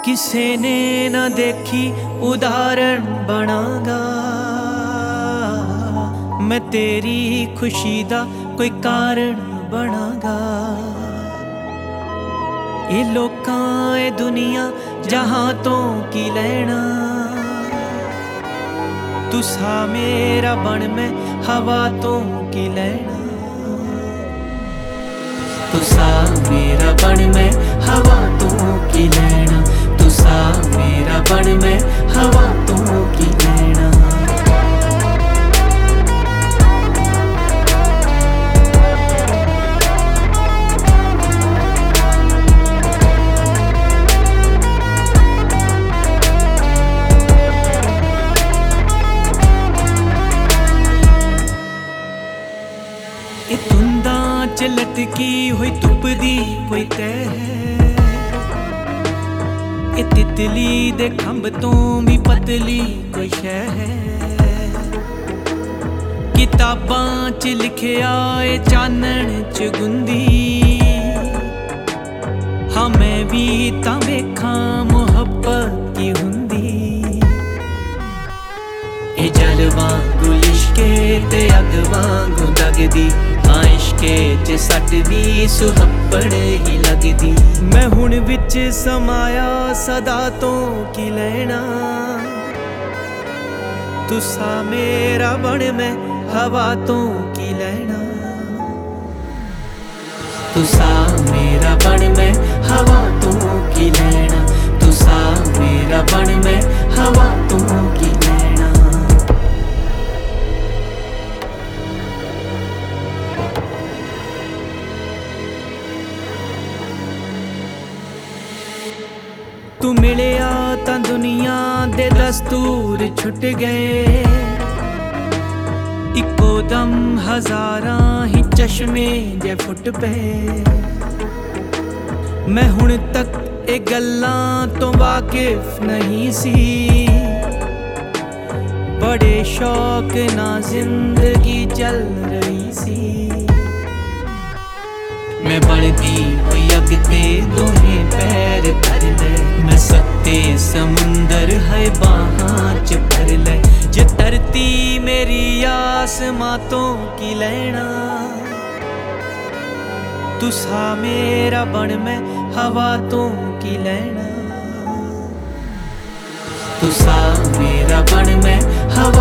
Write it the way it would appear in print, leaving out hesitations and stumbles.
किसे ने न देखी उदाहरण बनागा। मैं तेरी खुशी दा कोई कारण बनागा। ये लोकां ए दुनिया जहां तो की लेना, तुसा मेरा बन मैं हवा तो की लेना। तुसा मेरा बन मैं हवा तो की लेना। तुसा मेरा बन मैं हवा तो की लेना। ये धुंदा च लटकी हुई धुप दी कोई तह है। ये तितली दे खंभ तो भी पतली कोई शह है। किताबां च लिखिया ए चानण च गुंदी। हाँ मैं भी तां वेखां मुहब्बत की हुंदी। ए जल वांगू लिशके ते अग वांगू दगदी। हाँ इश्के च सट दी सुहप्पड़ ही लगदी। मैं हुण विच समाया सदा तो की लेना। तुसा मेरा बन मैं हवा तो की लेना। तुसा मेरा बन मैं हवा तो की लेना। तुसा मेरा बन मैं हवा तो की लेना। तू मिलिया तां दुनिया दे दस्तूर छुट गए। इको दम हजारां ही चश्मे जे फुट पे। मैं हुण तक ए गल्लां तो वाकिफ नहीं सी। बड़े शौक ना जिंदगी चल रही सी। मैं बढ़ती हुई अगते दोहे पैर धर ले। मैं सत्ते समुंदर है बाहां च भर ले। जे धरती मेरी आसमां तो की लेना। तुसा मेरा बन मैं हवा तो की लेना। तुसा मेरा बन मैं हवा